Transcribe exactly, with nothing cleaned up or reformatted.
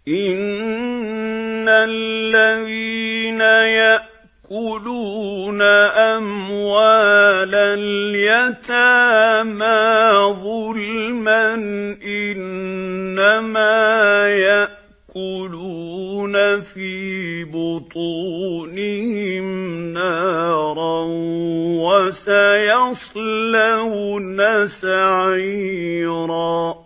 إِنَّ الَّذِينَ يَأْكُلُونَ أَمْوَالَ الْيَتَامَىٰ ظُلْمًا إِنَّمَا يَأْكُلُونَ فِي بُطُونِهِمْ نَارًا وَسَيَصْلَوْنَ سَعِيرًا